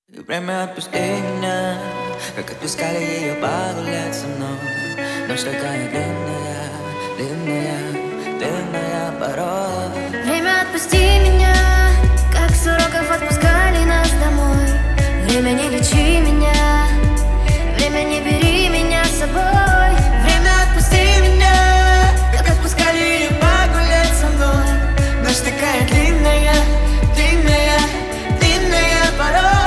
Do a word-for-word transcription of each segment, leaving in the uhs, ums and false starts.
И время отпусти меня, как отпускали ее погулять со мной. Ночь такая длинная, длинная, длинная порой. Время отпусти меня, как с уроков отпускали нас домой. Время не лечи меня, время не бери меня с собой. Время отпусти меня, как отпускали ее погулять со мной. Ночь такая длинная, длинная, длинная порой.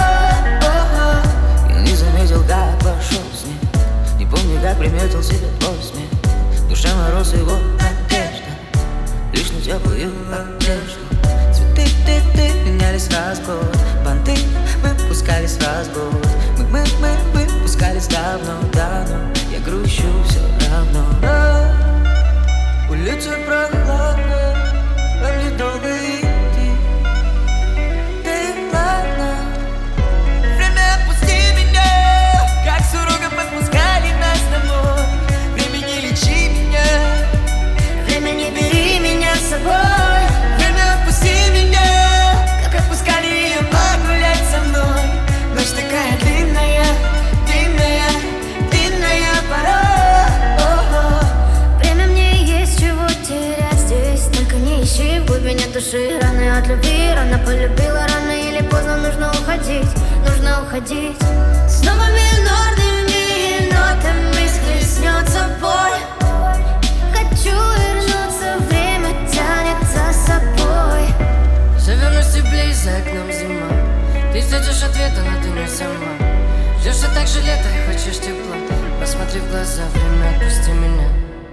Как пошел с ним, не помню, как приметил себя твой смех. В душе мороз его надежда, лишь на теплую одежду. Цветы, ты, ты менялись раз в год, банты выпускались раз в год. Мы, мы, мы выпускались давно, давно. Я грущу все равно. А, улица прохладная, а мне долго идти. Ты ладно. Время отпусти меня, как с уроков отпускали нас домой. Время не лечи меня, время не бери меня с собой. Время отпусти меня, как отпускали ее погулять со мной. Ночь такая длинная, длинная, длинная пора. Время мне есть чего терять здесь, только не ищи в глубине души раны от любви. Рано полюбила, рано или поздно нужно уходить, нужно уходить. С новыми минорными нотами схлестнется боль. Хочу вернуться, время тянет за собой. Завернусь теплее, за окном зима. Ты ждешь ответа, но ты не сама. Ждешь все так же лето и хочешь тепла. Посмотри в глаза, время отпусти меня.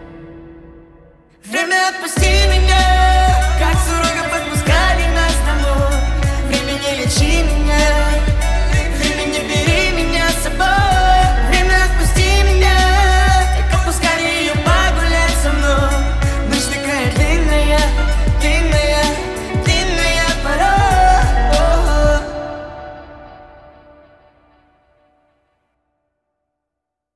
Время отпусти меня, как с уроков отпускали нас домой. Время не лечи меня,